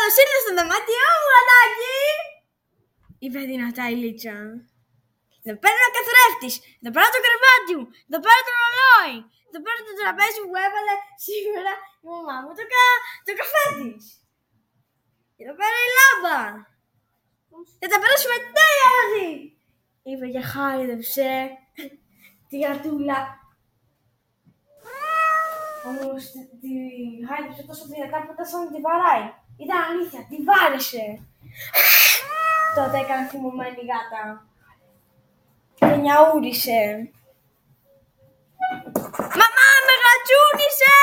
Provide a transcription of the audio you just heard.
Καλώς ήρθες στο δωμάτιό μου, γατάκι! Είπε δυνατά η Λίτσα. Εδώ πέρα είναι ο καθρέφτης, εδώ πέρα το κρεβάτι μου, εδώ πέρα το ρολόι, εδώ πέρα το τραπέζι που έβαλε σήμερα η μαμά μου το καφέ της. Εδώ πέρα η λάμπα. Θα τα περάσουμε τέλεια μαζί! Είπε και χάιδεψε τη γατούλα. Όμως τη χάιδεψε τόσο δυνατά που ήταν σαν να τη βαράει. Ήταν αλήθεια, τη βάρεσε. Τότε έκανε θυμωμένη γάτα. Και νιαούρισε. Μαμά, με γατσούνισε!